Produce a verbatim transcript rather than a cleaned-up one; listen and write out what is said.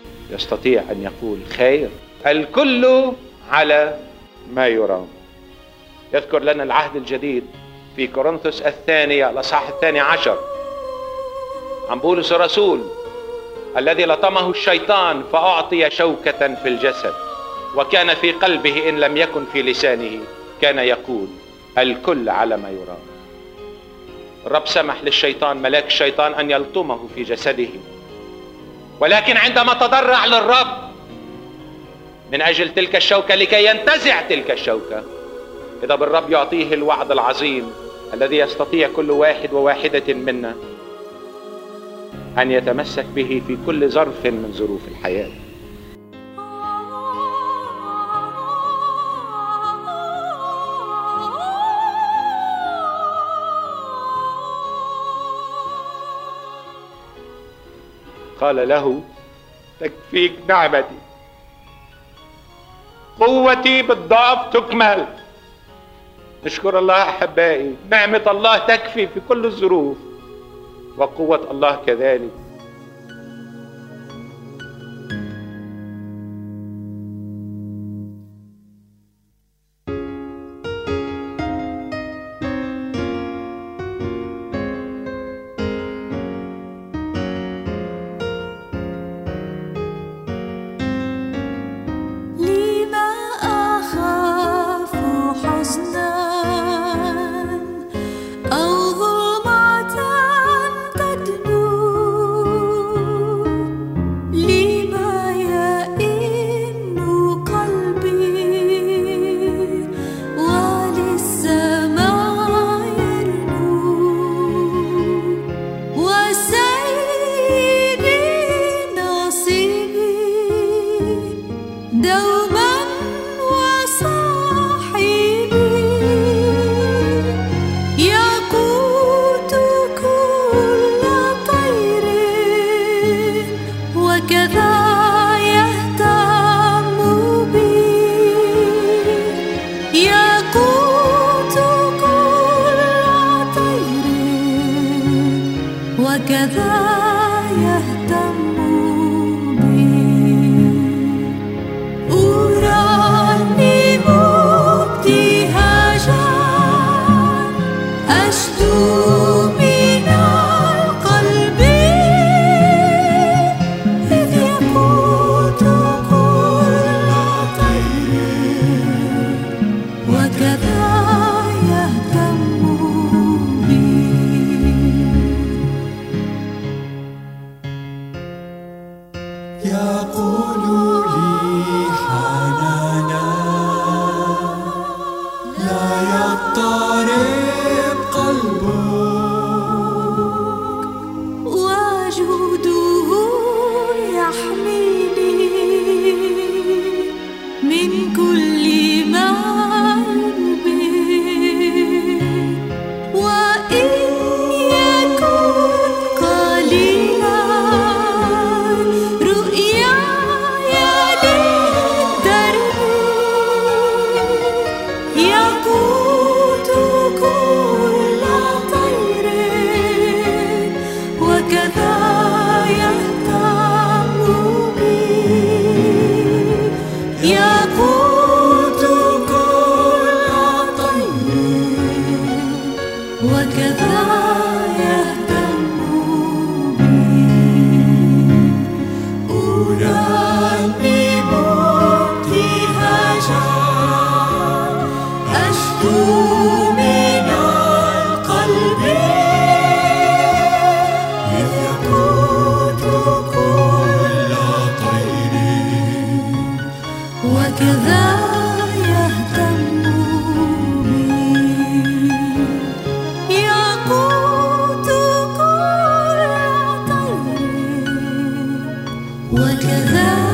يستطيع أن يقول خير. الكل على ما يرام. يذكر لنا العهد الجديد في كورنثوس الثانية الأصحاح الثاني عشر عن بولس الرسول الذي لطمه الشيطان فأعطي شوكة في الجسد، وكان في قلبه إن لم يكن في لسانه كان يقول الكل على ما يرام. الرب سمح للشيطان، ملاك الشيطان، أن يلطمه في جسده، ولكن عندما تضرع للرب من أجل تلك الشوكة لكي ينتزع تلك الشوكة، إذا بالرب يعطيه الوعد العظيم الذي يستطيع كل واحد وواحدة منا أن يتمسك به في كل ظرف من ظروف الحياة. قال له تكفيك نعمتي، قوتي بالضعف تكمل. نشكر الله أحبائي، نعمة الله تكفي في كل الظروف، وقوة الله كذلك. وكذا